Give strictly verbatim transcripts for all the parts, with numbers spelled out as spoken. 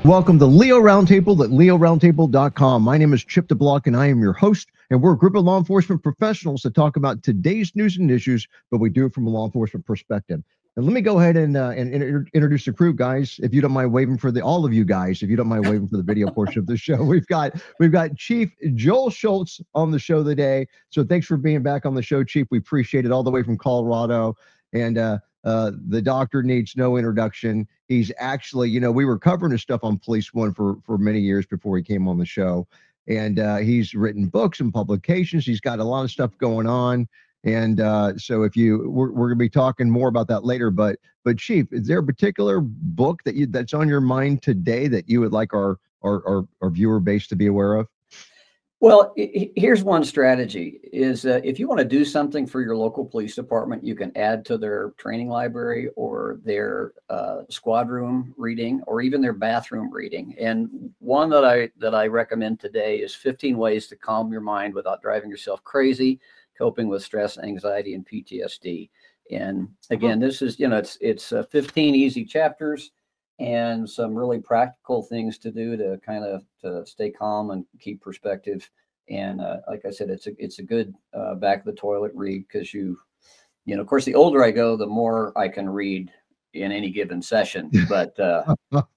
Welcome to Leo Roundtable at leo roundtable dot com. My name is Chip DeBlock, and I am your host. And we're a group of law enforcement professionals that talk about today's news and issues, but we do it from a law enforcement perspective. And let me go ahead and uh, and inter- introduce the crew, guys. If you don't mind waving for the all of you guys, if you don't mind waving for the video portion of the show, we've got we've got Chief Joel Schultz on the show today. So thanks for being back on the show, Chief. We appreciate it all the way from Colorado. And uh, uh, the doctor needs no introduction. He's actually, you know, we were covering his stuff on Police One for for many years before he came on the show. And uh, he's written books and publications. He's got a lot of stuff going on. And uh, so if you, we're, we're going to be talking more about that later. But, but Chief, is there a particular book that you that's on your mind today that you would like our our our, our viewer base to be aware of? Well, here's one strategy is uh, if you want to do something for your local police department, you can add to their training library or their uh, squad room reading or even their bathroom reading. And one that I that I recommend today is fifteen Ways to Calm Your Mind Without Driving Yourself Crazy, Coping with Stress, Anxiety, and P T S D. And again, this is, you know, it's it's uh, fifteen easy chapters and some really practical things to do to kind of to stay calm and keep perspective. And uh, like I said, it's a it's a good uh, back of the toilet read because you, you know, of course, the older I go, the more I can read in any given session. But uh,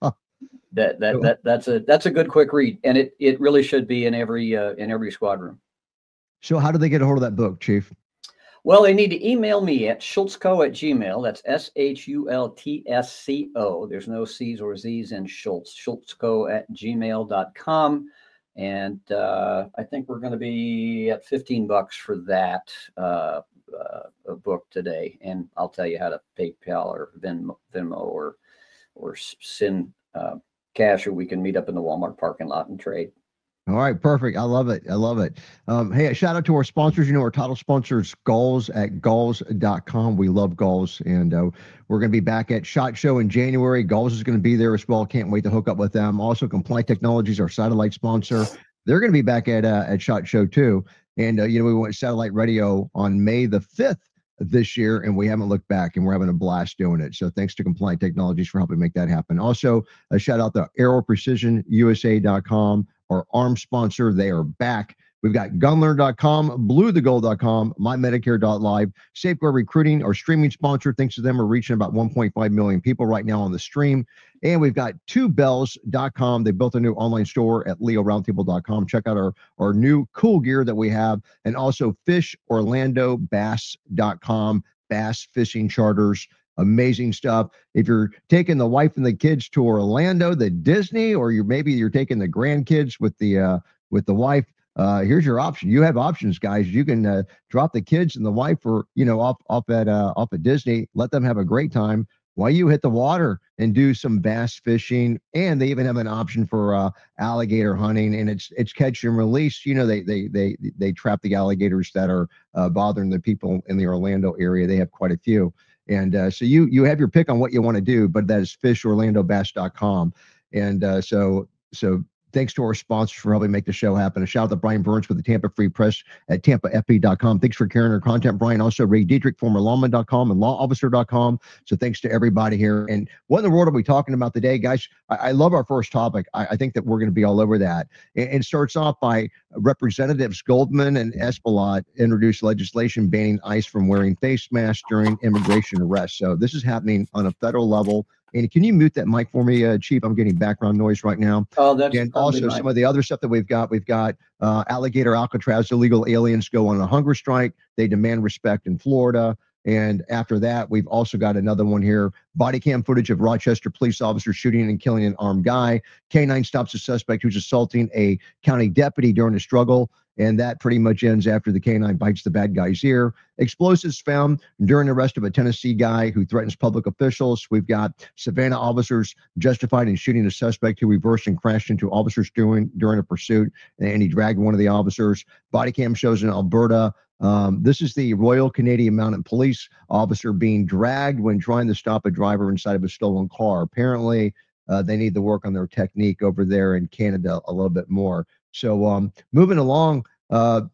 that that that that's a that's a good quick read, and it it really should be in every uh, in every squad room. So how do they get a hold of that book, Chief? Well, they need to email me at schultzco at gmail. That's S H U L T S C O. There's no C's or Z's in Schultz. schultzco at gmail dot com. And uh, I think we're going to be at fifteen bucks for that uh, uh, book today. And I'll tell you how to PayPal or Venmo, Venmo or or send uh, cash, or we can meet up in the Walmart parking lot and trade. All right, perfect. I love it. I love it. Um, hey, a shout out to our sponsors. You know, our title sponsors, Galls at galls dot com. We love Galls, and uh, we're going to be back at SHOT Show in January. Galls is going to be there as well. Can't wait to hook up with them. Also, Compliant Technologies, our satellite sponsor. They're going to be back at uh, at SHOT Show too. And uh, you know, we went satellite radio on May the fifth this year, and we haven't looked back, and we're having a blast doing it. So thanks to Compliant Technologies for helping make that happen. Also, a shout out to Aero Precision U S A dot com. Our arm sponsor, they are back. We've got gunlearn dot com, blue the gold dot com, my medicare dot live, Safeguard Recruiting, our streaming sponsor. Thanks to them, we're reaching about one point five million people right now on the stream. And we've got two bells dot com. They built a new online store at leo roundtable dot com. Check out our, our new cool gear that we have. And also fish orlando bass dot com, bass fishing charters. Amazing stuff. If you're taking the wife and the kids to Orlando, the Disney, or you're maybe you're taking the grandkids with the uh, with the wife, uh, here's your option. You have options, guys. You can uh, drop the kids and the wife, or you know, off off at uh, off at Disney. Let them have a great time while you hit the water and do some bass fishing. And they even have an option for uh, alligator hunting, and it's it's catch and release. You know, they they they they trap the alligators that are uh, bothering the people in the Orlando area. They have quite a few. And uh, so you you have your pick on what you want to do, but that is fish orlando bass dot com. And uh, so so thanks to our sponsors for helping make the show happen. A shout out to Brian Burns with the Tampa Free Press at tampa f p dot com. Thanks for carrying our content, Brian. Also, Ray Diedrich, former lawman dot com and law officer dot com. So thanks to everybody here. And what in the world are we talking about today, guys? I, I love our first topic. I, I think that we're going to be all over that. It, it starts off by Representatives Goldman and Espelot introduced legislation banning ICE from wearing face masks during immigration arrests. So this is happening on a federal level. And can you mute that mic for me, uh, Chief? I'm getting background noise right now. Oh, that's and also some of the other stuff that we've got. We've got uh, alligator Alcatraz illegal aliens go on a hunger strike. They demand respect in Florida. And after that, we've also got another one here. Body cam footage of Rochester police officer shooting and killing an armed guy. K nine stops a suspect who's assaulting a county deputy during a struggle. And that pretty much ends after the K nine bites the bad guy's ear. Explosives found during the arrest of a Tennessee guy who threatens public officials. We've got Savannah officers justified in shooting a suspect who reversed and crashed into officers during, during a pursuit, and he dragged one of the officers. Body cam shows in Alberta. Um, this is the Royal Canadian Mounted Police officer being dragged when trying to stop a driver inside of a stolen car. Apparently, uh, they need to work on their technique over there in Canada a little bit more. So um, moving along, uh,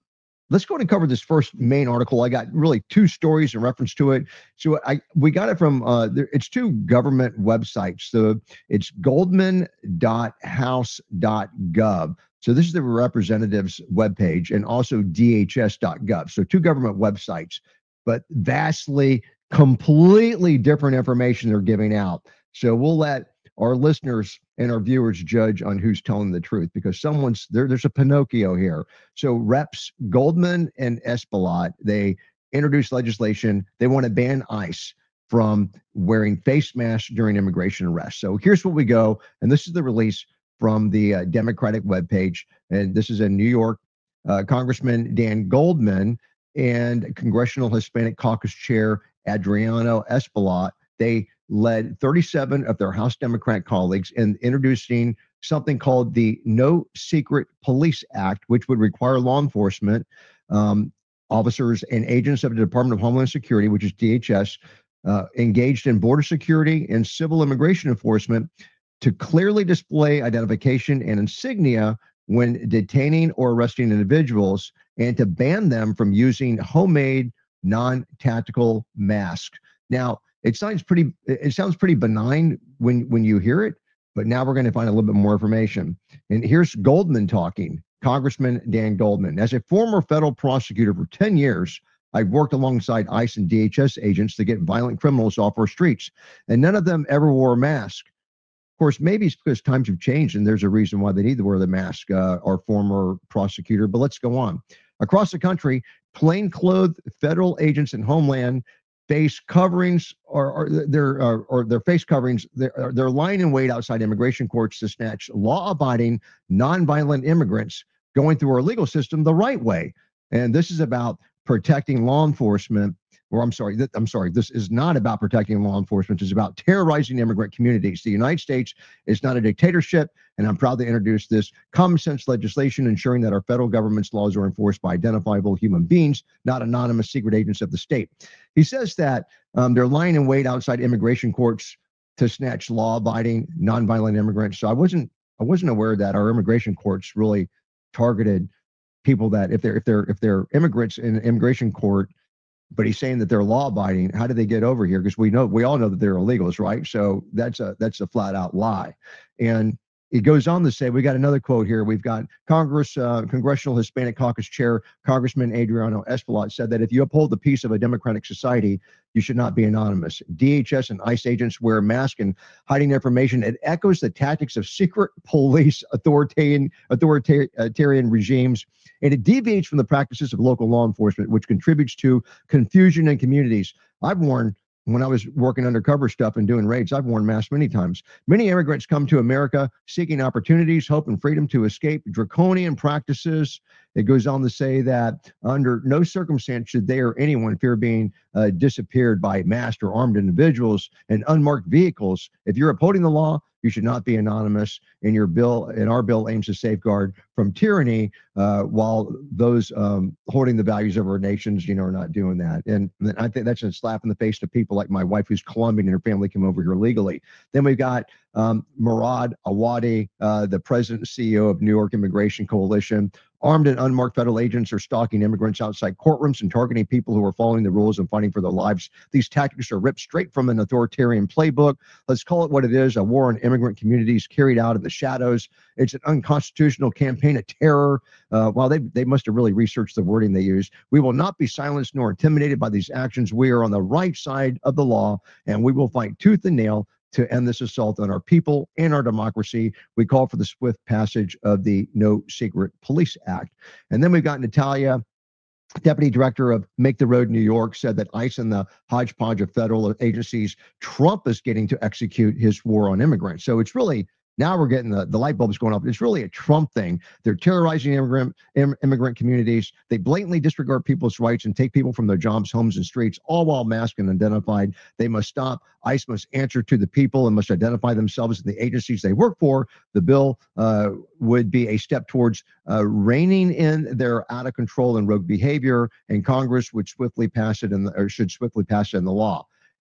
let's go and cover this first main article. I got really two stories in reference to it. So I we got it from uh, there, it's two government websites. So it's goldman dot house dot gov. So this is the representative's webpage, and also D H S dot gov. So two government websites, but vastly, completely different information they're giving out. So we'll let our listeners and our viewers judge on who's telling the truth, because someone's there. There's a Pinocchio here. So Reps Goldman and Espelot, they introduced legislation. They want to ban ICE from wearing face masks during immigration arrests. So here's what we go, and this is the release from the uh, Democratic webpage, and this is in New York. Uh, Congressman Dan Goldman and Congressional Hispanic Caucus Chair Adriano Espelot, they led thirty-seven of their House Democrat colleagues in introducing something called the No Secret Police Act, which would require law enforcement um, officers and agents of the Department of Homeland Security, which is D H S, uh, engaged in border security and civil immigration enforcement to clearly display identification and insignia when detaining or arresting individuals, and to ban them from using homemade non-tactical masks. Now, it sounds pretty it sounds pretty benign when when you hear it, but now we're going to find a little bit more information. And here's Goldman talking, Congressman Dan Goldman. As a former federal prosecutor for ten years, I've worked alongside ICE and D H S agents to get violent criminals off our streets, and none of them ever wore a mask. Of course, maybe it's because times have changed and there's a reason why they need to wear the mask, uh, our former prosecutor, but let's go on. Across the country, plainclothed federal agents in Homeland face coverings or, or their or, or their face coverings. They're, they're lying in wait outside immigration courts to snatch law-abiding, nonviolent immigrants going through our legal system the right way. And this is about protecting law enforcement. Or I'm sorry, th- I'm sorry. This is not about protecting law enforcement. It's about terrorizing immigrant communities. The United States is not a dictatorship, and I'm proud to introduce this common sense legislation ensuring that our federal government's laws are enforced by identifiable human beings, not anonymous secret agents of the state. He says that um, they're lying in wait outside immigration courts to snatch law-abiding, nonviolent immigrants. So I wasn't, I wasn't aware that our immigration courts really targeted people that if they're if they're if they're immigrants in immigration court. But he's saying that they're law-abiding. How did they get over here? Because we know we all know that they're illegals, right? So that's a that's a flat-out lie. And it goes on to say, we got another quote here. We've got Congress, uh, Congressional Hispanic Caucus Chair Congressman Adriano Espelot said that if you uphold the peace of a democratic society, you should not be anonymous. D H S and ICE agents wear masks and hiding information. It echoes the tactics of secret police authoritarian authoritarian regimes, and it deviates from the practices of local law enforcement, which contributes to confusion in communities. I've worn When I was working undercover stuff and doing raids, I've worn masks many times. Many immigrants come to America seeking opportunities, hope, and freedom to escape draconian practices. It goes on to say that under no circumstance should they or anyone fear being uh, disappeared by masked or armed individuals in unmarked vehicles. If you're upholding the law, you should not be anonymous. And your bill, and our bill, aims to safeguard from tyranny, uh, while those um, holding the values of our nations, you know, are not doing that. And, and I think that's a slap in the face to people like my wife, who's Colombian, and her family came over here legally. Then we've got um, Murad Awadi, uh, the president and C E O of New York Immigration Coalition. Armed and unmarked federal agents are stalking immigrants outside courtrooms and targeting people who are following the rules and fighting for their lives. These tactics are ripped straight from an authoritarian playbook. Let's call it what it is, a war on immigrant communities carried out in the shadows. It's an unconstitutional campaign of terror. Uh, while they, they must have really researched the wording they use. We will not be silenced nor intimidated by these actions. We are on the right side of the law, and we will fight tooth and nail to end this assault on our people and our democracy. We call for the swift passage of the No Secret Police Act. And then we've got Natalia, Deputy Director of Make the Road New York, said that ICE and the hodgepodge of federal agencies Trump is getting to execute his war on immigrants. So it's really, now we're getting the, the light bulbs going off. It's really a Trump thing. They're terrorizing immigrant im, immigrant communities. They blatantly disregard people's rights and take people from their jobs, homes, and streets, all while masked and identified. They must stop. ICE must answer to the people and must identify themselves in the agencies they work for. The bill uh, would be a step towards uh, reining in their out of control and rogue behavior, and Congress would swiftly pass it in the, or should swiftly pass it in the law.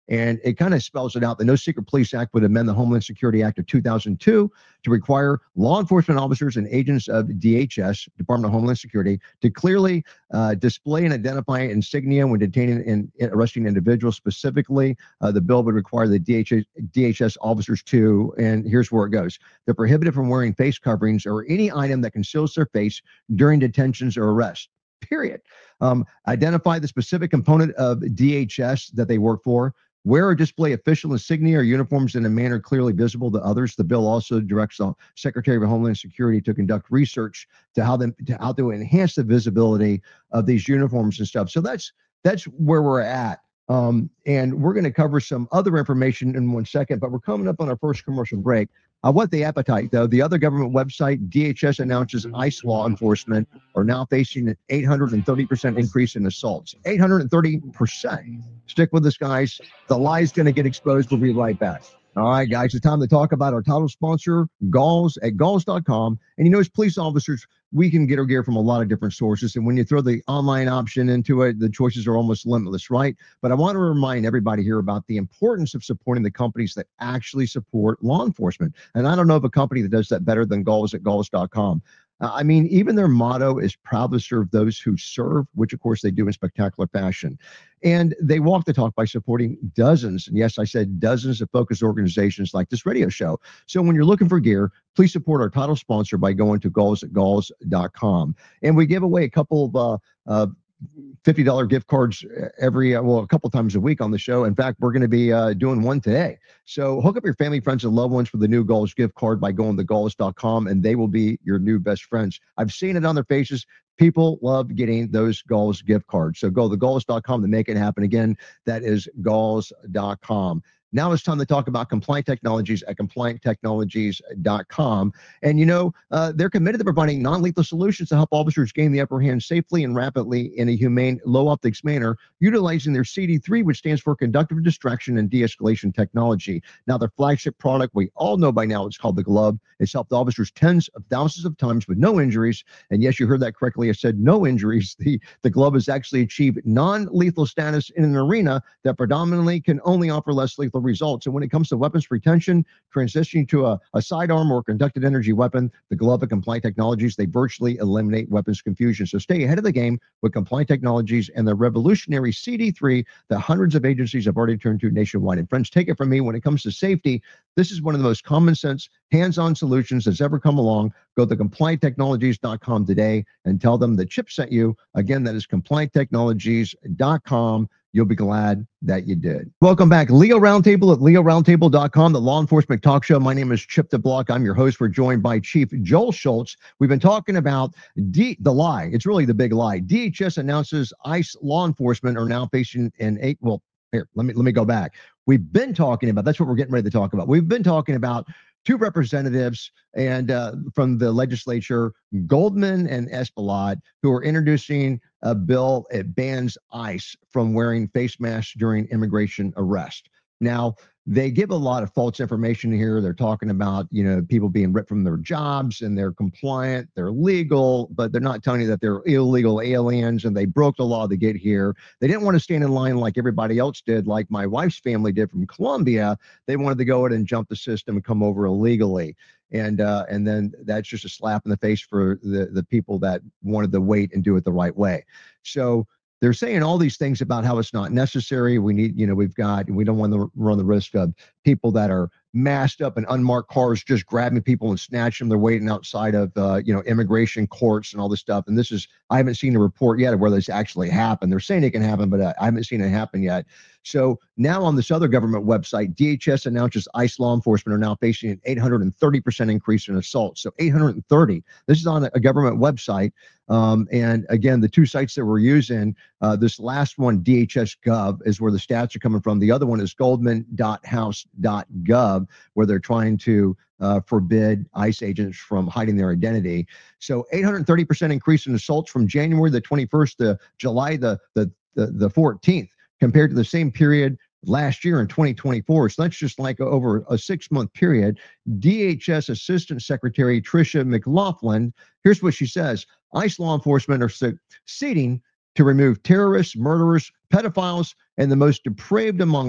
And it kind of spells it out. The No Secret Police Act would amend the Homeland Security Act of two thousand two to require law enforcement officers and agents of D H S, Department of Homeland Security, to clearly uh, display and identify insignia when detaining and arresting individuals. Specifically, uh, the bill would require the D H S, D H S officers to, and here's where it goes, they're prohibited from wearing face coverings or any item that conceals their face during detentions or arrests. Period. Um, identify the specific component of D H S that they work for. Wear or display official insignia or uniforms in a manner clearly visible to others. The bill also directs the Secretary of Homeland Security to conduct research to how them to how to enhance the visibility of these uniforms and stuff. So that's that's where we're at. Um, and we're going to cover some other information in one second, but we're coming up on our first commercial break. I want the appetite, though. The other government website, D H S, announces ICE law enforcement are now facing an eight hundred thirty percent increase in assaults. eight hundred thirty percent. Stick with us, guys. The lie's going to get exposed. We'll be right back. All right, guys, it's time to talk about our title sponsor, Galls, at galls dot com. And you know, as police officers, we can get our gear from a lot of different sources. And when you throw the online option into it, the choices are almost limitless, right? But I want to remind everybody here about the importance of supporting the companies that actually support law enforcement. And I don't know of a company that does that better than Galls at galls dot com. Uh, I mean, even their motto is proud to serve those who serve, which of course they do in spectacular fashion. And they walk the talk by supporting dozens, and yes, I said dozens of focused organizations like this radio show. So when you're looking for gear, please support our title sponsor by going to galls at galls dot com. And we give away a couple of uh, uh, fifty dollar gift cards every, uh, well, a couple times a week on the show. In fact, we're going to be uh, doing one today. So hook up your family, friends, and loved ones with the new Galls gift card by going to galls dot com, and they will be your new best friends. I've seen it on their faces. People love getting those Galls gift cards. So go to galls dot com to make it happen. Again, that is galls dot com. Now it's time to talk about Compliant Technologies at compliant technologies dot com. And, you know, uh, they're committed to providing non-lethal solutions to help officers gain the upper hand safely and rapidly in a humane, low-optics manner, utilizing their C D three, which stands for Conductive Distraction and De-escalation Technology. Now, their flagship product, we all know by now, it's called the Glove. It's helped officers tens of thousands of times with no injuries. And yes, you heard that correctly. I said no injuries. The, the Glove has actually achieved non-lethal status in an arena that predominantly can only offer less lethal results. And when it comes to weapons retention, transitioning to a, a sidearm or conducted energy weapon, the Glove at Compliant Technologies, they virtually eliminate weapons confusion. So stay ahead of the game with Compliant Technologies and the revolutionary C D three that hundreds of agencies have already turned to nationwide. And friends, take it from me, when it comes to safety, this is one of the most common sense, hands-on solutions that's ever come along. Go to compliant technologies dot com today and tell them that Chip sent you. Again, that is compliant technologies dot com. You'll be glad that you did. Welcome back. Leo Roundtable at leo roundtable dot com, the law enforcement talk show. My name is Chip DeBlock. I'm your host. We're joined by Chief Joel Schultz. We've been talking about D- the lie. It's really the big lie. D H S announces ICE law enforcement are now facing an eight. Well, here, let me let me go back. We've been talking about, that's what we're getting ready to talk about. We've been talking about two representatives and uh, from the legislature, Goldman and Espelot, who are introducing a bill that bans ICE from wearing face masks during immigration arrest. Now, they give a lot of false information here. They're talking about, you know, people being ripped from their jobs and they're compliant, they're legal, but they're not telling you that they're illegal aliens and they broke the law to get here. They didn't want to stand in line like everybody else did, like my wife's family did from Colombia. They wanted to go ahead and jump the system and come over illegally. And uh, and then that's just a slap in the face for the, the people that wanted to wait and do it the right way. So they're saying all these things about how it's not necessary. We need, you know, we've got, we don't want to run the risk of people that are masked up in unmarked cars just grabbing people and snatching them. They're waiting outside of, uh, you know, immigration courts and all this stuff. And this is, I haven't seen a report yet of where this actually happened. They're saying it can happen, but I haven't seen it happen yet. So now on this other government website, D H S announces ICE law enforcement are now facing an eight hundred thirty percent increase in assaults. So eight hundred thirty. This is on a government website. Um, and again, the two sites that we're using, uh, this last one, D H S Gov, is where the stats are coming from. The other one is goldman dot house dot gov, where they're trying to uh, forbid ICE agents from hiding their identity. So eight hundred thirty percent increase in assaults from January the twenty-first to July the, the, the, the fourteenth, compared to the same period last year in twenty twenty-four. So that's just like over a six-month period. D H S Assistant Secretary Tricia McLaughlin, here's what she says. ICE law enforcement are succeeding to remove terrorists, murderers, pedophiles, and the most depraved among us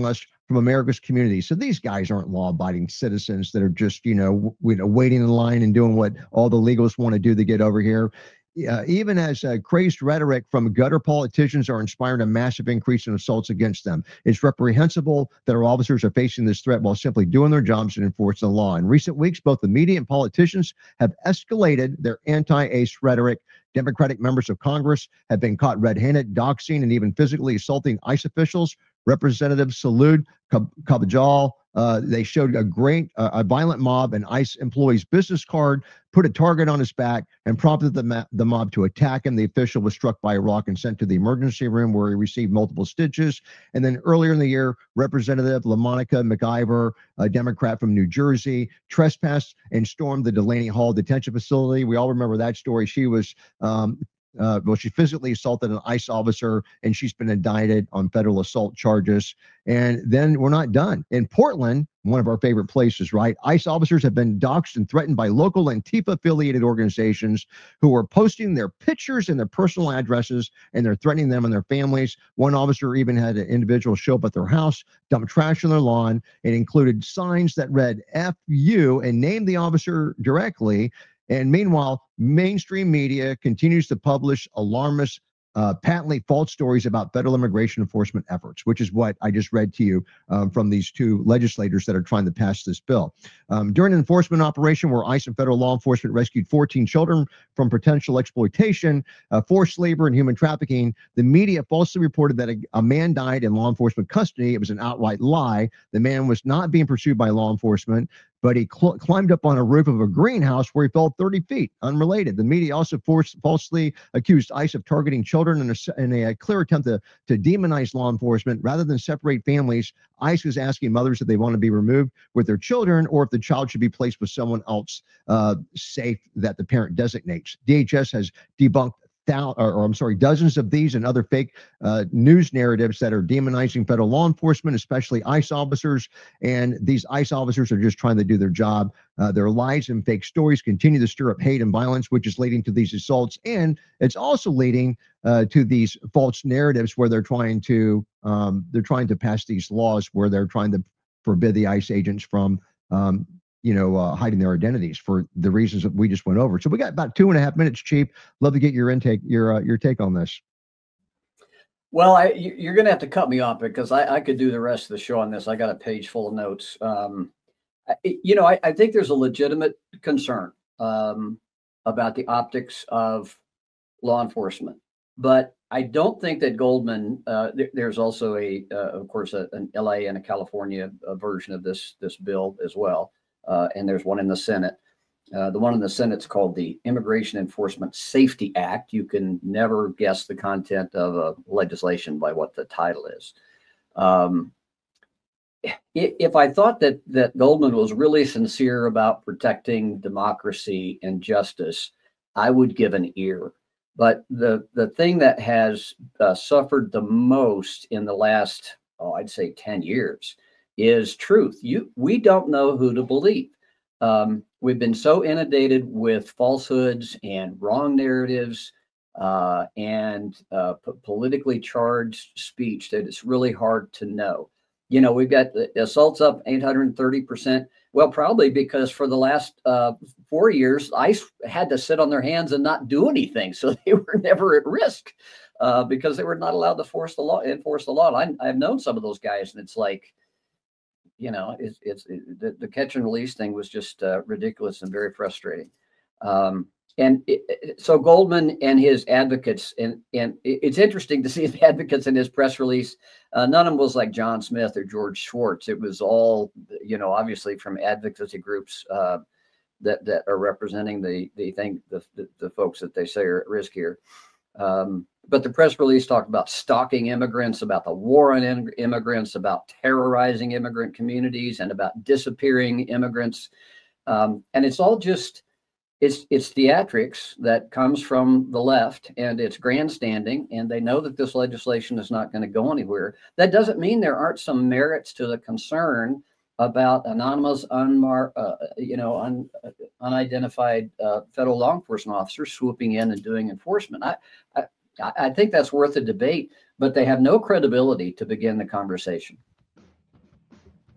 from America's community. So these guys aren't law-abiding citizens that are just, you know, w- you know, waiting in line and doing what all the legalists want to do to get over here. Uh, even as uh, crazed rhetoric from gutter politicians are inspiring a massive increase in assaults against them. It's reprehensible that our officers are facing this threat while simply doing their jobs and enforcing the law. In recent weeks, both the media and politicians have escalated their anti-ICE rhetoric. Democratic members of Congress have been caught red-handed, doxing, and even physically assaulting ICE officials. Representative Salud Kabajal, uh, they showed a great, uh, a violent mob, an ICE employee's business card, put a target on his back, and prompted the, ma- the mob to attack him. The official was struck by a rock and sent to the emergency room where he received multiple stitches. And then earlier in the year, Representative LaMonica McIver, a Democrat from New Jersey, trespassed and stormed the Delaney Hall detention facility. We all remember that story. She was um, Uh, well, she physically assaulted an ICE officer, and she's been indicted on federal assault charges. And then we're not done. In Portland, one of our favorite places, right? ICE officers have been doxxed and threatened by local Antifa-affiliated organizations who are posting their pictures and their personal addresses, and they're threatening them and their families. One officer even had an individual show up at their house, dump trash on their lawn. It included signs that read F you and named the officer directly. And meanwhile, mainstream media continues to publish alarmist, uh, patently false stories about federal immigration enforcement efforts, which is what I just read to you um, from these two legislators that are trying to pass this bill. Um, during an enforcement operation where ICE and federal law enforcement rescued fourteen children from potential exploitation, uh, forced labor, and human trafficking, the media falsely reported that a, a man died in law enforcement custody. It was an outright lie. The man was not being pursued by law enforcement, but he cl- climbed up on a roof of a greenhouse where he fell thirty feet, unrelated. The media also forced, falsely accused ICE of targeting children in a, in a clear attempt to, to demonize law enforcement. Rather than separate families, ICE was asking mothers if they want to be removed with their children or if the child should be placed with someone else uh, safe that the parent designates. D H S has debunked Thou, or, or I'm sorry, dozens of these and other fake uh, news narratives that are demonizing federal law enforcement, especially ICE officers. And these ICE officers are just trying to do their job. Uh, their lies and fake stories continue to stir up hate and violence, which is leading to these assaults. And it's also leading uh, to these false narratives where they're trying to um, they're trying to pass these laws where they're trying to forbid the ICE agents from um, you know, uh, hiding their identities for the reasons that we just went over. So we got about two and a half minutes, Chief. Love to get your intake, your uh, your take on this. Well, I, you're going to have to cut me off because I, I could do the rest of the show on this. I got a page full of notes. Um, I, you know, I, I think there's a legitimate concern um, about the optics of law enforcement, but I don't think that Goldman. Uh, th- there's also a, uh, of course, a, an L A and a California uh, version of this this bill as well. Uh, and there's one in the Senate. Uh, the one in the Senate's called the Immigration Enforcement Safety Act. You can never guess the content of a legislation by what the title is. Um, if I thought that that Goldman was really sincere about protecting democracy and justice, I would give an ear. But the the thing that has uh, suffered the most in the last, oh, I'd say ten years, is truth. You, we don't know who to believe. Um, we've been so inundated with falsehoods and wrong narratives uh, and uh, p- politically charged speech that it's really hard to know. You know, we've got the assaults up eight hundred thirty percent. Well, probably because for the last uh, four years, ICE had to sit on their hands and not do anything. So they were never at risk uh, because they were not allowed to force the law, enforce the law. And I, I've known some of those guys, and it's like, you know, it's, it's it, the, the catch and release thing was just uh, ridiculous and very frustrating. Um, and it, it, so Goldman and his advocates, and and it, it's interesting to see the advocates in his press release. Uh, none of them was like John Smith or George Schwartz. It was all, you know, obviously from advocacy groups uh, that that are representing the the thing the, the the folks that they say are at risk here. Um, But the press release talked about stalking immigrants, about the war on in- immigrants, about terrorizing immigrant communities, and about disappearing immigrants. Um, and it's all just, it's it's theatrics that comes from the left, and it's grandstanding, and they know that this legislation is not going to go anywhere. That doesn't mean there aren't some merits to the concern about anonymous, unmar- uh, you know, un- unidentified uh, federal law enforcement officers swooping in and doing enforcement. I, I I think that's worth a debate, but they have no credibility to begin the conversation.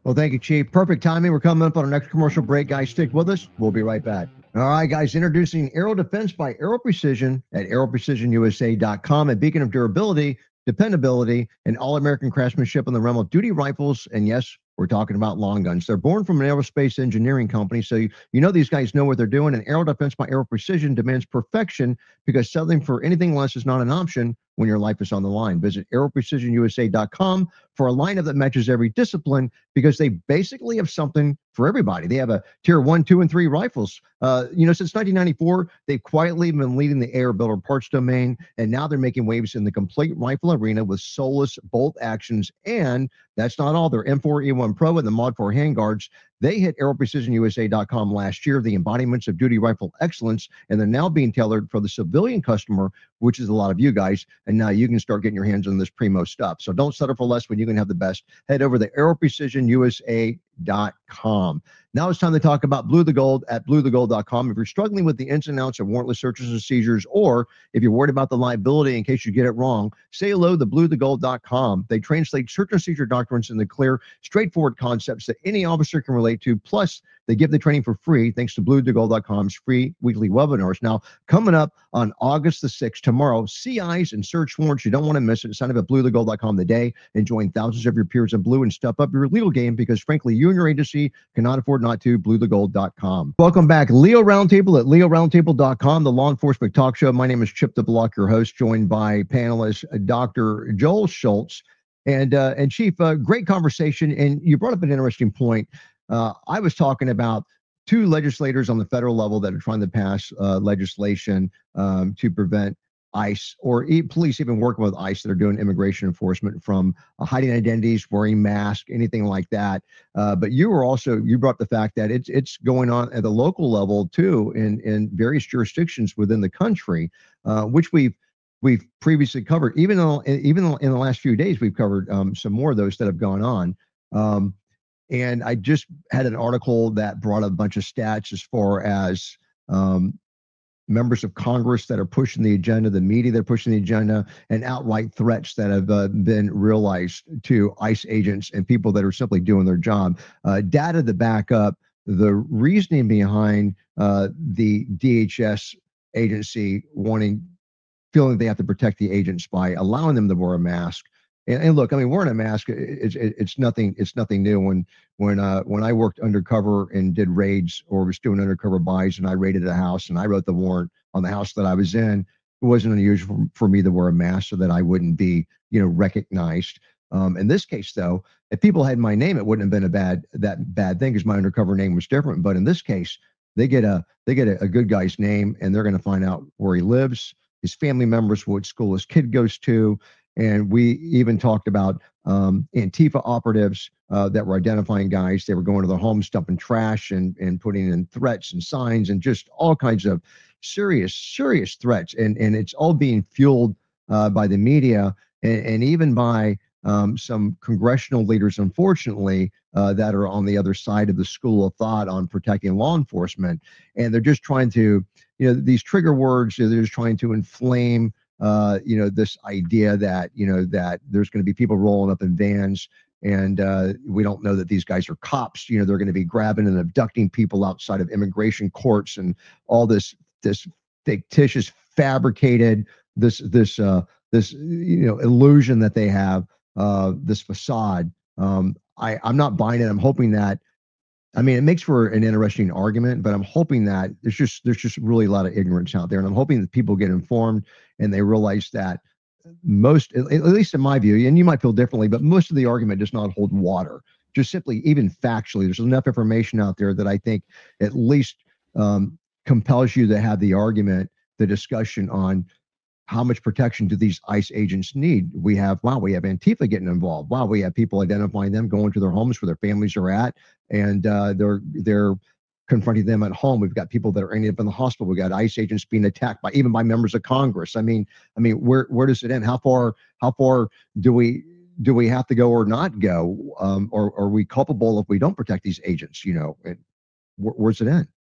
Well, thank you, Chief. Perfect timing. We're coming up on our next commercial break, guys. Stick with us. We'll be right back. All right, guys. Introducing Aero Defense by Aero Precision at aero precision u s a dot com, a beacon of durability, dependability, and all-American craftsmanship in the realm of duty rifles. And yes, we're talking about long guns. They're born from an aerospace engineering company, so you, you know these guys know what they're doing. And Aero Defense by Aero Precision demands perfection because settling for anything less is not an option when your life is on the line. Visit aero precision u s a dot com for a lineup that matches every discipline because they basically have something for everybody. They have a tier one, two, and three rifles. Uh, you know, since nineteen ninety-four, they've quietly been leading the air builder parts domain, and now they're making waves in the complete rifle arena with soulless bolt actions. And that's not all. Their M four E one Pro and the Mod four handguards, they hit aero precision u s a dot com last year, the embodiments of duty rifle excellence, and they're now being tailored for the civilian customer, which is a lot of you guys. And now you can start getting your hands on this primo stuff. So don't settle for less when you can have the best. Head over to aero precision u s a dot com. Now it's time to talk about Blue the Gold at blue the gold dot com. If you're struggling with the ins and outs of warrantless searches and seizures, or if you're worried about the liability in case you get it wrong, say hello to blue the gold dot com. They translate search and seizure doctrines into clear, straightforward concepts that any officer can relate to. Plus, they give the training for free thanks to blue the gold dot com's free weekly webinars. Now, coming up on August the sixth, tomorrow, C Is and search warrants. You don't want to miss it. Sign up at blue the gold dot com today and join thousands of your peers in blue and step up your legal game because, frankly, you and your agency cannot afford not to. blue the gold dot com. Welcome back. Leo Roundtable at leo roundtable dot com, the law enforcement talk show. My name is Chip the Block, your host, joined by panelist uh, Doctor Joel Schultz. And, uh, and Chief, uh, great conversation. And you brought up an interesting point. Uh, I was talking about two legislators on the federal level that are trying to pass uh, legislation um, to prevent ICE or e- police even working with ICE that are doing immigration enforcement from uh, hiding identities, wearing masks, anything like that. Uh, but you were also, you brought up the fact that it's it's going on at the local level too in, in various jurisdictions within the country, uh, which we've we've previously covered. Even though even though in the last few days we've covered um, some more of those that have gone on. Um, And I just had an article that brought a bunch of stats as far as um, members of Congress that are pushing the agenda, the media that are pushing the agenda, and outright threats that have uh, been realized to ICE agents and people that are simply doing their job. Uh, data to back up the reasoning behind uh, the D H S agency wanting, feeling they have to protect the agents by allowing them to wear a mask. And, and look, I mean, wearing a mask, it's it, it's nothing. It's nothing new. When when uh, when I worked undercover and did raids or was doing undercover buys, and I raided a house and I wrote the warrant on the house that I was in, it wasn't unusual for, for me to wear a mask so that I wouldn't be, you know, recognized. Um, in this case, though, if people had my name, it wouldn't have been a bad that bad thing because my undercover name was different. But in this case, they get a they get a, a good guy's name, and they're going to find out where he lives, his family members, what school his kid goes to. And we even talked about um, Antifa operatives uh, that were identifying guys. They were going to their homes, dumping trash and, and putting in threats and signs and just all kinds of serious, serious threats. And, and it's all being fueled uh, by the media and, and even by um, some congressional leaders, unfortunately, uh, that are on the other side of the school of thought on protecting law enforcement. And they're just trying to, you know, these trigger words, they're just trying to inflame Uh, you know, this idea that, you know, that there's going to be people rolling up in vans and uh, we don't know that these guys are cops. You know, they're going to be grabbing and abducting people outside of immigration courts and all this, this fictitious, fabricated, this, this, uh, this, you know, illusion that they have, uh, this facade. Um, I, I'm not buying it. I'm hoping that, I mean, it makes for an interesting argument, but I'm hoping that there's just there's just really a lot of ignorance out there, and I'm hoping that people get informed and they realize that most, at at least in my view, and you might feel differently, but most of the argument does not hold water. Just simply, even factually, there's enough information out there that I think at least um, compels you to have the argument, the discussion on how much protection do these ICE agents need? We have, wow, we have Antifa getting involved. Wow, we have people identifying them, going to their homes where their families are at, and uh, they're they're confronting them at home. We've got people that are ending up in the hospital. We've got ICE agents being attacked by even by members of Congress. I mean, I mean, where where does it end? How far how far do we do we have to go or not go? Um, or, or are we culpable if we don't protect these agents? You know, and where, where's it end?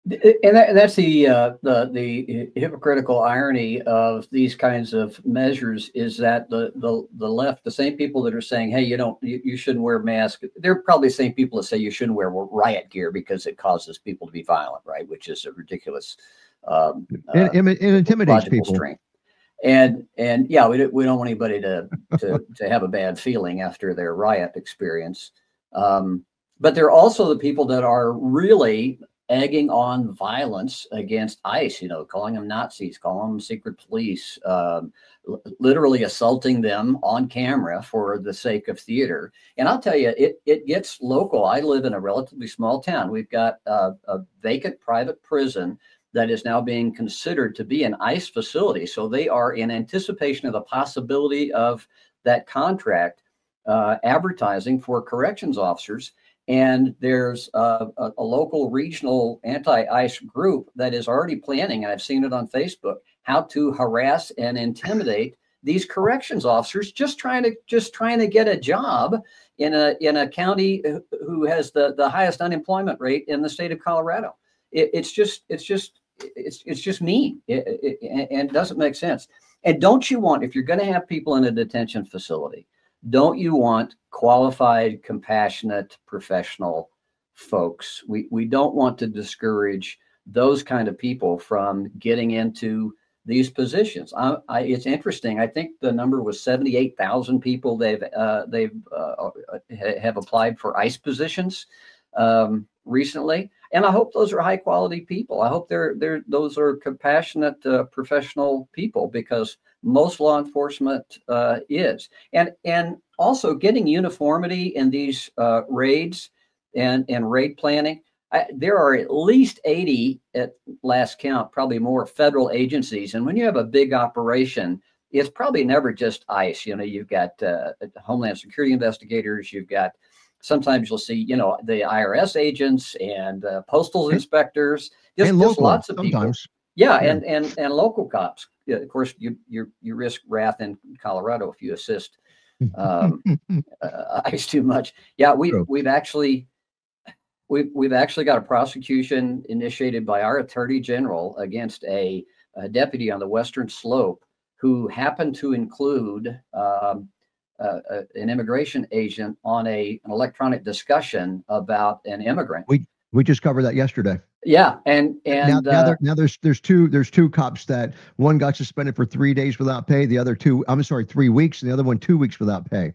And that, that's the, uh, the the hypocritical irony of these kinds of measures is that the, the the left, the same people that are saying, hey, you don't you, you shouldn't wear masks, they're probably the same people that say you shouldn't wear riot gear because it causes people to be violent, right? Which is a ridiculous um, uh, It, it, it intimidates logical people. strength. And and yeah, we don't, we don't want anybody to to to have a bad feeling after their riot experience. Um, but they're also the people that are really egging on violence against ICE, you know, calling them Nazis, calling them secret police, um, l- literally assaulting them on camera for the sake of theater. And I'll tell you, it, it gets local. I live in a relatively small town. We've got a, a vacant private prison that is now being considered to be an ICE facility. So they are in anticipation of the possibility of that contract uh, advertising for corrections officers. And there's a, a, a local regional anti-ICE group that is already planning, and I've seen it on Facebook, how to harass and intimidate these corrections officers just trying to just trying to get a job in a in a county who has the, the highest unemployment rate in the state of Colorado. It, it's just it's just it's it's just mean it, it, and it doesn't make sense. And don't you want, if you're going to have people in a detention facility, don't you want qualified, compassionate, professional folks? We we don't want to discourage those kind of people from getting into these positions. I, I, it's interesting. I think the number was seventy-eight thousand people they've uh, they've uh, have applied for ICE positions um, recently, and I hope those are high quality people. I hope they're they're those are compassionate, uh, professional people, because most law enforcement uh, is, and and also getting uniformity in these uh, raids and and raid planning. I, there are at least eighty at last count, probably more, federal agencies. And when you have a big operation, it's probably never just ICE. You know, you've got uh, Homeland Security investigators. You've got, sometimes you'll see, you know, the I R S agents and uh, postal inspectors. Just, and just local, lots of sometimes. people. Yeah, Yeah. and and and local cops. Yeah, of course, you you you risk wrath in Colorado if you assist um, uh, ICE too much. Yeah, we True. we've actually. We've, we've actually got a prosecution initiated by our attorney general against a, a deputy on the Western Slope who happened to include um, uh, uh, an immigration agent on a, an electronic discussion about an immigrant. We we just covered that yesterday. Yeah, and now, and now, uh, there, now there's there's two there's two cops that one got suspended for three days without pay. The other two, I'm sorry, three weeks, and the other one two weeks without pay.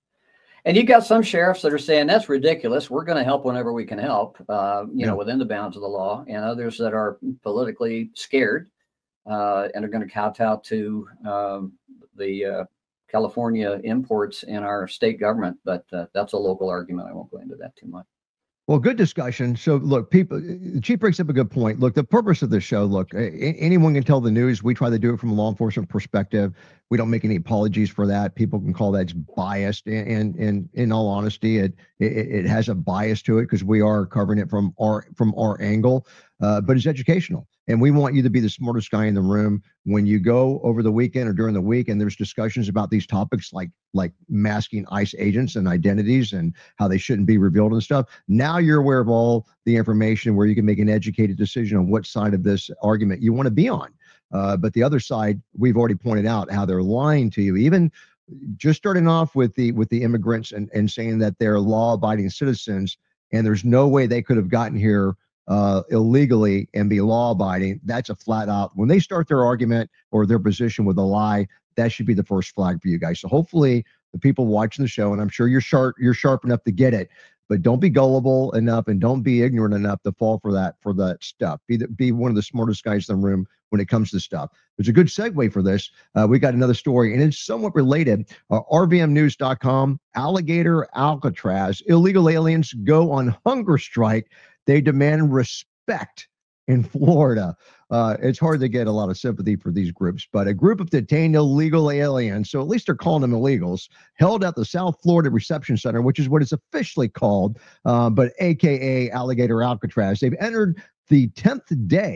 And you've got some sheriffs that are saying that's ridiculous. We're going to help whenever we can help, uh, you Yeah. know, within the bounds of the law. And others that are politically scared uh, and are going to kowtow to um, the uh, California imports in our state government. But uh, that's a local argument. I won't go into that too much. Well, good discussion. So, look, people, Chief brings up a good point. Look, the purpose of this show, look, a- anyone can tell the news. We try to do it from a law enforcement perspective. We don't make any apologies for that. People can call that biased, and and, and in all honesty, it, it it has a bias to it because we are covering it from our from our angle. Uh, but it's educational, and we want you to be the smartest guy in the room when you go over the weekend or during the week, and there's discussions about these topics like like masking ICE agents and identities and how they shouldn't be revealed and stuff. Now you're aware of all the information where you can make an educated decision on what side of this argument you want to be on. Uh, but the other side, we've already pointed out how they're lying to you. Even just starting off with the with the immigrants and, and saying that they're law-abiding citizens, and there's no way they could have gotten here uh, illegally and be law-abiding. That's a flat out. When they start their argument or their position with a lie, that should be the first flag for you guys. So hopefully the people watching the show, and I'm sure you're sharp, you're sharp enough to get it, but don't be gullible enough and don't be ignorant enough to fall for that for that stuff. Be the, be one of the smartest guys in the room when it comes to stuff. There's a good segue for this. Uh, we got another story, and it's somewhat related. Uh, R V M news dot com, alligator Alcatraz, illegal aliens go on hunger strike. They demand respect in Florida. Uh, it's hard to get a lot of sympathy for these groups, but a group of detained illegal aliens, so at least they're calling them illegals, held at the South Florida Reception Center, which is what it's officially called, uh, but A K A Alligator Alcatraz. They've entered the tenth day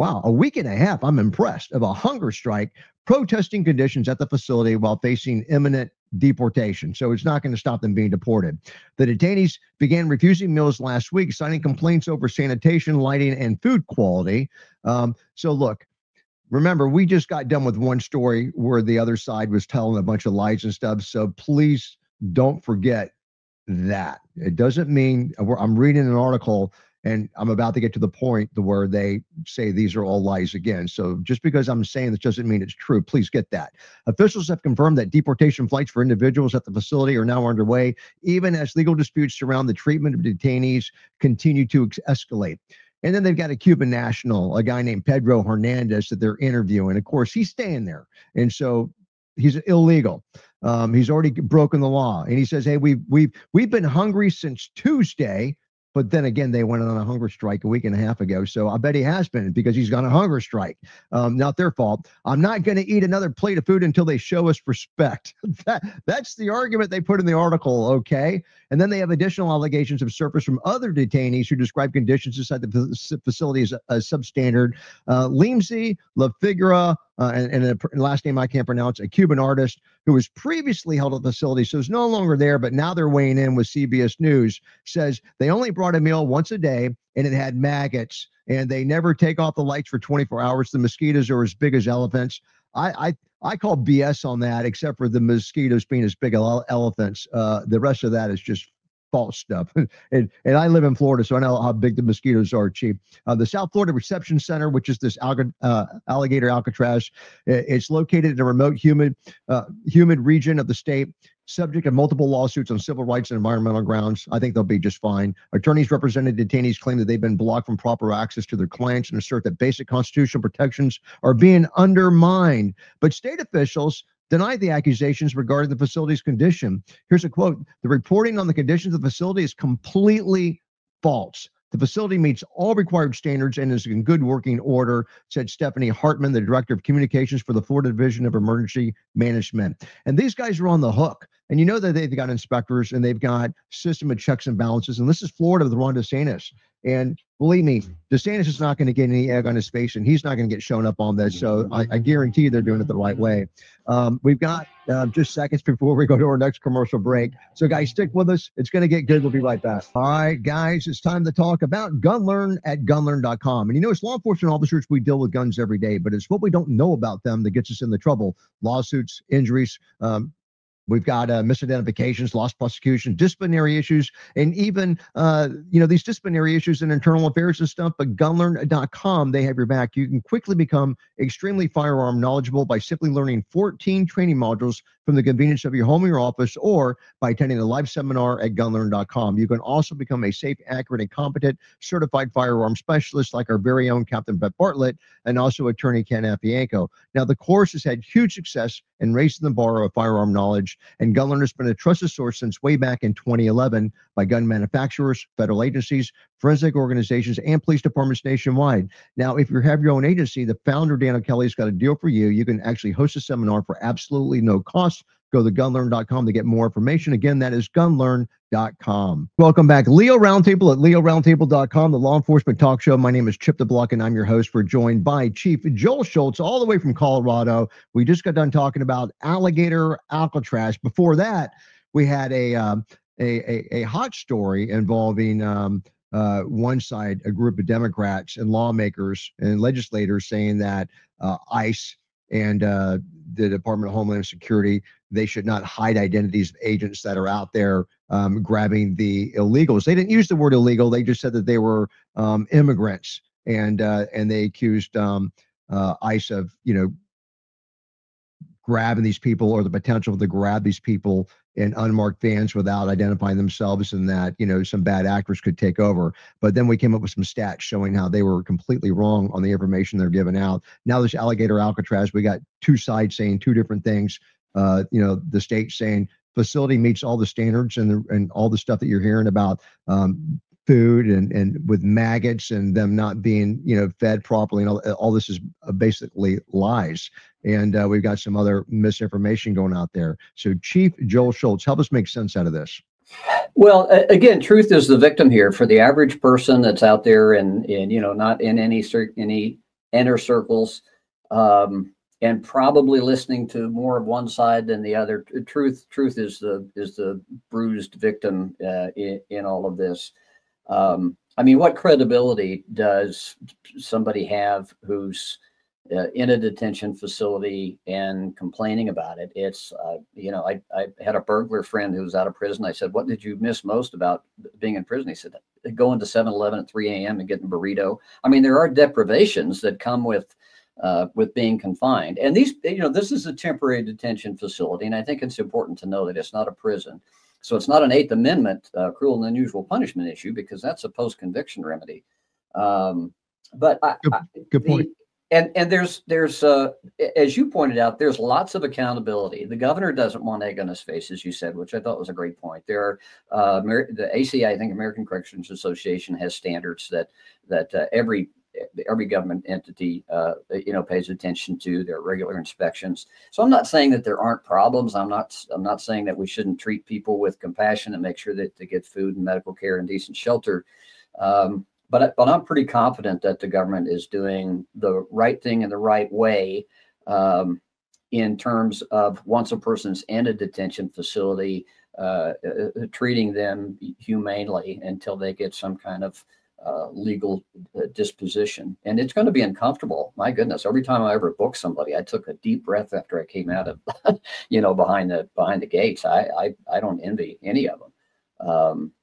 wow, a week and a half, I'm impressed, of a hunger strike protesting conditions at the facility while facing imminent deportation. So it's not going to stop them being deported. The detainees began refusing meals last week, citing complaints over sanitation, lighting, and food quality. Um, so look, remember, we just got done with one story where the other side was telling a bunch of lies and stuff. So please don't forget that. It doesn't mean I'm reading an article and I'm about to get to the point to where they say these are all lies again. So just because I'm saying this doesn't mean it's true. Please get that. Officials have confirmed that deportation flights for individuals at the facility are now underway, even as legal disputes around the treatment of detainees continue to ex- escalate. And then they've got a Cuban national, a guy named Pedro Hernandez, that they're interviewing. Of course, he's staying there. And so he's illegal. Um, he's already broken the law. And he says, hey, we've, we've, we've been hungry since Tuesday. But then again, they went on a hunger strike a week and a half ago. So I bet he has been, because he's on a hunger strike. Um, not their fault. I'm not going to eat another plate of food until they show us respect. that, that's the argument they put in the article, okay? And then they have additional allegations of surfaced from other detainees who describe conditions inside the facility as, as substandard. Uh, Limsey La Figura, uh, and, and a last name I can't pronounce, a Cuban artist who was previously held at the facility, so is no longer there, but now they're weighing in with C B S News, says they only brought a meal once a day, and it had maggots, and they never take off the lights for twenty-four hours. The mosquitoes are as big as elephants. I I, I call B S on that, except for the mosquitoes being as big as elephants. Uh, the rest of that is just false stuff. and and I live in Florida, so I know how big the mosquitoes are, Chief. Uh, the South Florida Reception Center, which is this alg- uh, alligator Alcatraz, it's located in a remote, humid, uh, humid region of the state, subject to multiple lawsuits on civil rights and environmental grounds. I think they'll be just fine. Attorneys representing detainees claim that they've been blocked from proper access to their clients and assert that basic constitutional protections are being undermined. But state officials denied the accusations regarding the facility's condition. Here's a quote: the reporting on the conditions of the facility is completely false. The facility meets all required standards and is in good working order, said Stephanie Hartman, the director of communications for the Florida Division of Emergency Management. And these guys are on the hook. And you know that they've got inspectors and they've got system of checks and balances. And this is Florida with Ron DeSantis. And believe me, DeSantis is not going to get any egg on his face, and he's not going to get shown up on this. So I, I guarantee they're doing it the right way. Um, we've got uh, just seconds before we go to our next commercial break. So guys, stick with us. It's going to get good. We'll be right back. All right, guys, it's time to talk about GunLearn at gun learn dot com. And you know, as law enforcement officers, we deal with guns every day, but it's what we don't know about them that gets us in the trouble. Lawsuits, injuries, um, we've got uh, misidentifications, lost prosecution, disciplinary issues, and even, uh, you know, these disciplinary issues and internal affairs and stuff. But gun learn dot com, they have your back. You can quickly become extremely firearm knowledgeable by simply learning fourteen training modules from the convenience of your home or your office, or by attending a live seminar at gun learn dot com. You can also become a safe, accurate, and competent certified firearm specialist like our very own Captain Brett Bartlett and also attorney Ken Afianco. Now, the course has had huge success in raising the bar of firearm knowledge, and GunLearn has been a trusted source since way back in twenty eleven by gun manufacturers, federal agencies, forensic organizations, and police departments nationwide. Now, if you have your own agency, the founder, Dan O'Kelly, has got a deal for you. You can actually host a seminar for absolutely no cost. Go to gun learn dot com to get more information. Again, that is gun learn dot com. Welcome back. Leo Roundtable at leo roundtable dot com, the law enforcement talk show. My name is Chip DeBlock, and I'm your host. We're joined by Chief Joel Schultz, all the way from Colorado. We just got done talking about alligator Alcatraz. Before that, we had a um, a, a, a hot story involving um, uh, one side, a group of Democrats and lawmakers and legislators saying that uh, ICE and uh, the Department of Homeland Security, they should not hide identities of agents that are out there um, grabbing the illegals. They didn't use the word illegal. They just said that they were um, immigrants, and uh, and they accused um, uh, ICE of, you know, grabbing these people, or the potential to grab these people in unmarked vans without identifying themselves, and that, you know, some bad actors could take over. But then we came up with some stats showing how they were completely wrong on the information they're giving out. Now this alligator Alcatraz, we got two sides saying two different things. Uh, you know, the state saying facility meets all the standards, and the, and all the stuff that you're hearing about um, food and and with maggots and them not being, you know, fed properly, and all, all this is basically lies. And uh, we've got some other misinformation going out there. So Chief Joel Schultz, help us make sense out of this. Well, again, truth is the victim here for the average person that's out there, and, and you know, not in any any inner circles, um, and probably listening to more of one side than the other. Truth, truth is the is the bruised victim uh, in, in all of this. Um, I mean, what credibility does somebody have who's uh, in a detention facility and complaining about it? It's, uh, you know, I, I had a burglar friend who was out of prison. I said, what did you miss most about being in prison? He said, going to seven eleven at three a.m. and getting a burrito. I mean, there are deprivations that come with uh, with being confined. And these, you know, this is a temporary detention facility. And I think it's important to know that it's not a prison. So it's not an Eighth Amendment uh, cruel and unusual punishment issue, because that's a post-conviction remedy. Um, but I, good, good point. The, and and there's there's uh, as you pointed out, there's lots of accountability. The governor doesn't want egg on his face, as you said, which I thought was a great point. There are uh, the A C I, I think American Corrections Association, has standards that that uh, every every government entity, uh, you know, pays attention to their regular inspections. So I'm not saying that there aren't problems. I'm not, I'm not saying that we shouldn't treat people with compassion and make sure that they get food and medical care and decent shelter. Um, but, but I'm pretty confident that the government is doing the right thing in the right way, um, in terms of once a person's in a detention facility, uh, uh, treating them humanely until they get some kind of Uh, legal uh, disposition. And it's going to be uncomfortable. My goodness, every time I ever booked somebody, I took a deep breath after I came out of, you know, behind the behind the gates. I I, I don't envy any of them. Um,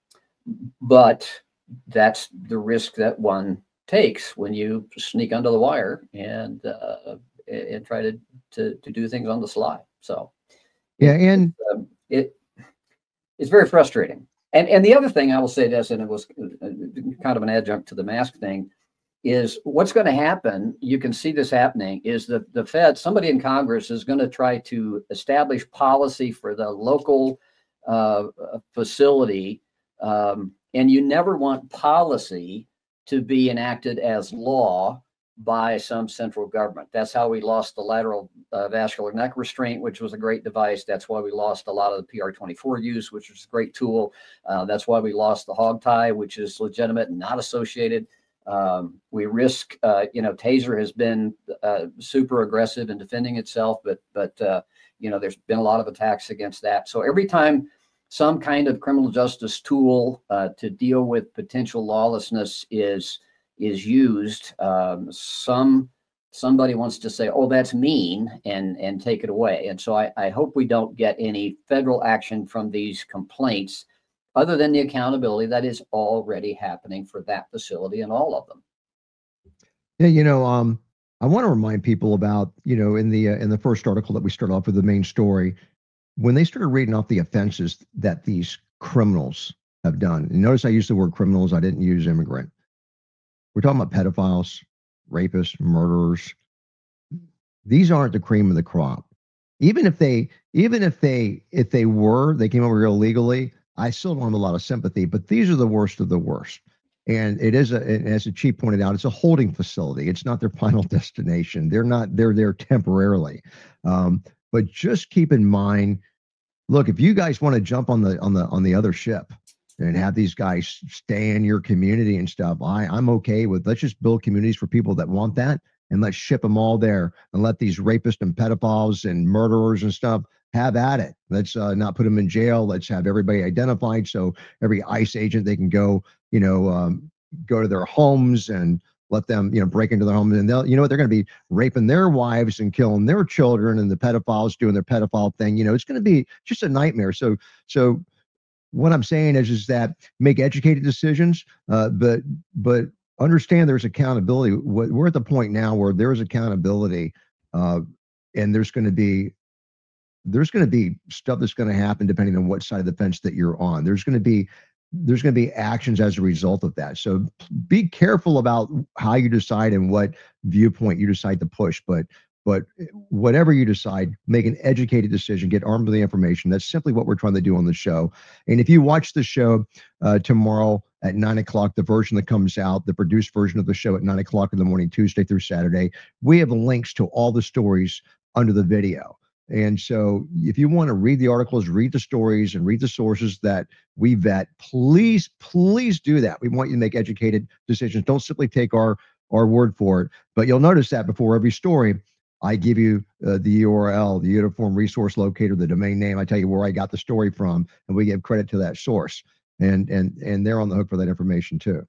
but that's the risk that one takes when you sneak under the wire and uh, and try to, to to do things on the sly. So yeah, and it, um, it it's very frustrating. And and the other thing I will say this, and it was kind of an adjunct to the mask thing, is what's going to happen, you can see this happening, is that the Fed, somebody in Congress is going to try to establish policy for the local uh, facility. Um, and you never want policy to be enacted as law by some central government. That's how we lost the lateral uh, vascular neck restraint, which was a great device. That's why we lost a lot of the P R twenty-four use, which was a great tool. Uh, that's why we lost the hog tie, which is legitimate and not associated. Um, we risk, uh, you know, Taser has been uh, super aggressive in defending itself, but, but uh, you know, there's been a lot of attacks against that. So every time some kind of criminal justice tool uh, to deal with potential lawlessness is is used, um, some somebody wants to say, oh, that's mean, and and take it away. And so I, I hope we don't get any federal action from these complaints, other than the accountability that is already happening for that facility and all of them. Yeah, you know, um, I want to remind people about, you know, in the uh, in the first article that we started off with, the main story, when they started reading off the offenses that these criminals have done. And notice I used the word criminals, I didn't use immigrant. We're talking about pedophiles, rapists, murderers. These aren't the cream of the crop. Even if they, even if they, if they were, they came over here illegally, I still don't have a lot of sympathy. But these are the worst of the worst. And it is, a, as the chief pointed out, it's a holding facility. It's not their final destination. They're not. They're there temporarily. Um, but just keep in mind, look, if you guys want to jump on the on the on the other ship and have these guys stay in your community and stuff, I, I'm okay with, let's just build communities for people that want that, and let's ship them all there and let these rapists and pedophiles and murderers and stuff have at it. Let's uh, not put them in jail. Let's have everybody identified, so every ICE agent, they can go, you know, um, go to their homes and let them, you know, break into their homes, and they'll, you know what, they're going to be raping their wives and killing their children, and the pedophiles doing their pedophile thing. You know, it's going to be just a nightmare. So, so what I'm saying is, is that make educated decisions, uh, but, but understand there's accountability. We're at the point now where there's accountability, uh, and there's going to be, there's going to be stuff that's going to happen depending on what side of the fence that you're on. There's going to be, there's going to be actions as a result of that. So be careful about how you decide and what viewpoint you decide to push. But, but whatever you decide, make an educated decision, get armed with the information. That's simply what we're trying to do on the show. And if you watch the show uh, tomorrow at nine o'clock, the version that comes out, the produced version of the show at nine o'clock in the morning, Tuesday through Saturday, we have links to all the stories under the video. And so if you want to read the articles, read the stories, and read the sources that we vet, please, please do that. We want you to make educated decisions. Don't simply take our our word for it. But you'll notice that before every story, I give you uh, the U R L, the Uniform Resource Locator, the domain name. I tell you where I got the story from, and we give credit to that source. And and and they're on the hook for that information too.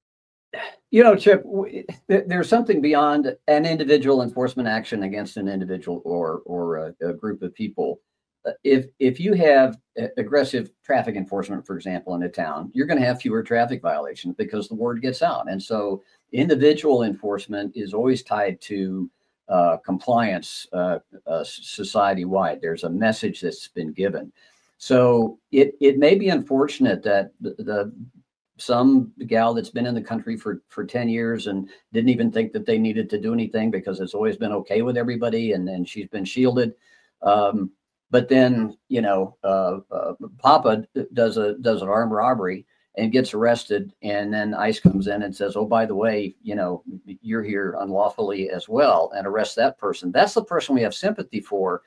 You know, Chip, there's something beyond an individual enforcement action against an individual or or a, a group of people. If if you have aggressive traffic enforcement, for example, in a town, you're going to have fewer traffic violations because the word gets out. And so individual enforcement is always tied to uh, compliance uh, uh, society-wide. There's a message that's been given. So it it may be unfortunate that the, the some gal that's been in the country for, for ten years and didn't even think that they needed to do anything because it's always been okay with everybody. And then she's been shielded. Um, but then, you know, uh, uh, Papa does a, does an armed robbery and gets arrested. And then ICE comes in and says, oh, by the way, you know, you're here unlawfully as well, and arrest that person. That's the person we have sympathy for.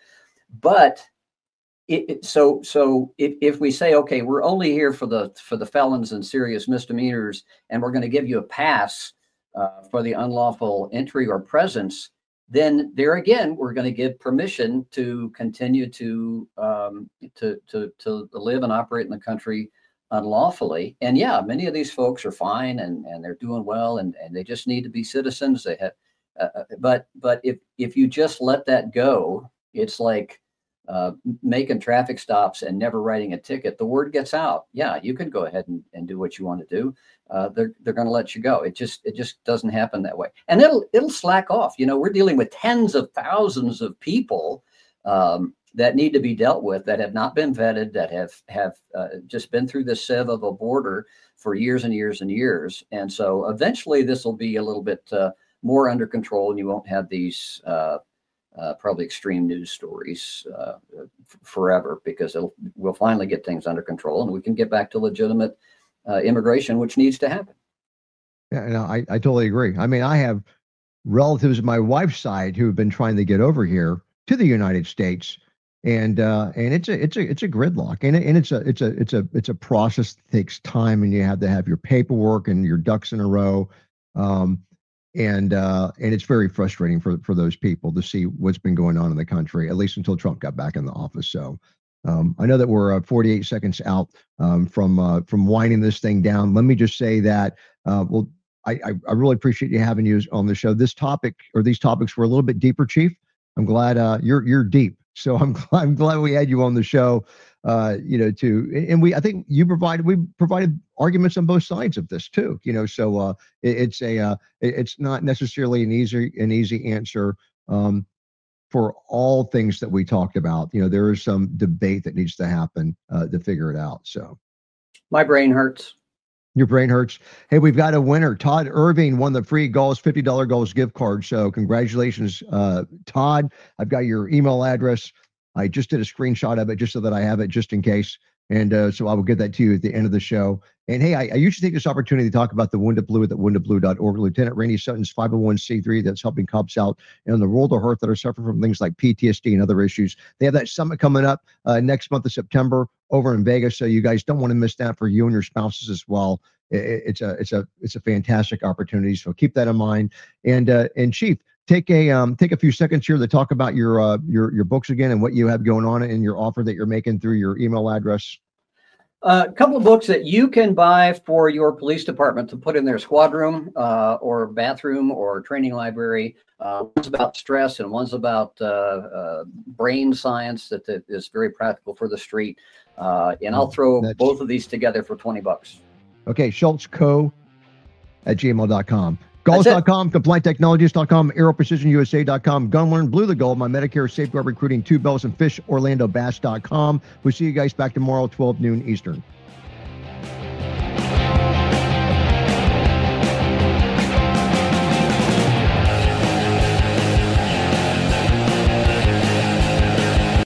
But It, it, so so if, if we say, okay, we're only here for the for the felons and serious misdemeanors, and we're going to give you a pass uh, for the unlawful entry or presence, then there again, we're going to give permission to continue to um, to to to live and operate in the country unlawfully. And yeah, many of these folks are fine and and they're doing well, and and they just need to be citizens. They have, uh, but but if if you just let that go, it's like uh, making traffic stops and never writing a ticket. The word gets out. Yeah, you can go ahead and, and do what you want to do. Uh, they're they're going to let you go. It just it just doesn't happen that way, and it'll it'll slack off. You know, we're dealing with tens of thousands of people um, that need to be dealt with, that have not been vetted, that have have uh, just been through the sieve of a border for years and years and years, and so eventually this will be a little bit uh, more under control, and you won't have these uh, uh, probably extreme news stories uh, f- forever, because it'll, we'll finally get things under control, and we can get back to legitimate Uh, immigration, which needs to happen. Yeah, no, I, I totally agree. I mean, I have relatives on my wife's side who have been trying to get over here to the United States, and uh, and it's a it's a it's a gridlock, and it, and it's a it's a it's a it's a process that takes time, and you have to have your paperwork and your ducks in a row, um, and uh, and it's very frustrating for for those people to see what's been going on in the country, at least until Trump got back in the office. So. Um, I know that we're uh, forty-eight seconds out um, from uh, from winding this thing down. Let me just say that uh, well, I, I, I really appreciate you having you on the show. This topic or these topics were a little bit deeper, Chief. I'm glad uh, you're you're deep, so I'm glad, I'm glad we had you on the show. Uh, you know, to and we I think you provided we provided arguments on both sides of this too. You know, so uh, it, it's a uh, it, it's not necessarily an easy an easy answer. Um, for all things that we talked about. You know, there is some debate that needs to happen uh, to figure it out. So my brain hurts. Your brain hurts. Hey, we've got a winner. Todd Irving won the free Galls fifty dollars Galls gift card. So congratulations, uh, Todd. I've got your email address. I just did a screenshot of it just so that I have it just in case. And uh, so I will get that to you at the end of the show. And hey, I, I usually take this opportunity to talk about the Wounded Blue at the wounded blue dot org. Lieutenant Randy Sutton's five oh one c three that's helping cops out in the world of hurt that are suffering from things like P T S D and other issues. They have that summit coming up uh, next month of September over in Vegas. So you guys don't want to miss that for you and your spouses as well. It, it's a it's a it's a fantastic opportunity. So keep that in mind. And uh, and Chief, take a um, take a few seconds here to talk about your uh, your your books again and what you have going on and your offer that you're making through your email address. A uh, couple of books that you can buy for your police department to put in their squad room uh, or bathroom or training library. Uh, one's about stress and one's about uh, uh, brain science that, that is very practical for the street. Uh, and I'll throw That's... both of these together for twenty bucks. Okay, Schultz Co at gmail dot com. Galls dot com, Compliant Technologies dot com, Aero Precision U S A dot com, Gunlearn, Blue the Gold, My Medicare, Safeguard Recruiting, Two Bells, and Fish Orlando Bass dot com. We'll see you guys back tomorrow, twelve noon Eastern.